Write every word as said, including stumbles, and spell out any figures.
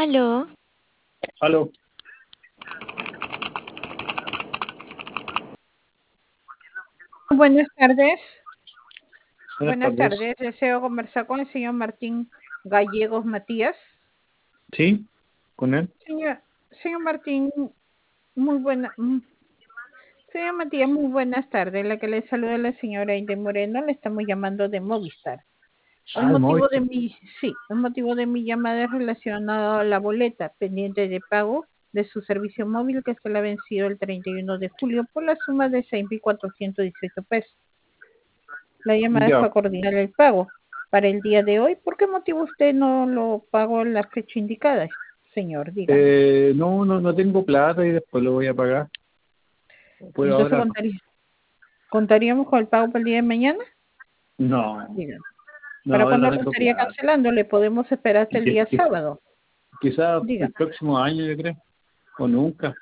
Aló. Aló. Buenas tardes. Buenas, Buenas tardes. tardes. Deseo conversar con el señor Martín Gallegos Matías. ¿Sí? ¿Con él? Señor, señor Martín, muy buena. mm, Señor Matías, muy buenas tardes. La que le saluda la señora Inde Moreno. Le estamos llamando de Movistar. El Ah, el motivo de Movistar. mi, sí, el motivo de mi llamada es relacionado a la boleta pendiente de pago de su servicio móvil que se le ha vencido el treinta y uno de julio por la suma de seis mil cuatrocientos dieciocho pesos. La llamada es Ya. para coordinar el pago para el día de hoy. ¿Por qué motivo usted no lo pagó en la fecha indicada, señor? Dígame. Eh, no, no, no tengo plata y después lo voy a pagar. ¿Puedo Entonces, ahora? contaría, ¿contaríamos con el pago para el día de mañana? No, Dígame. ¿Para no, yo no cuándo lo tengo estaría plata. cancelando? Le podemos esperar hasta el Qui- día qui- sábado. Quizás el Dígame. próximo año, yo creo. O nunca.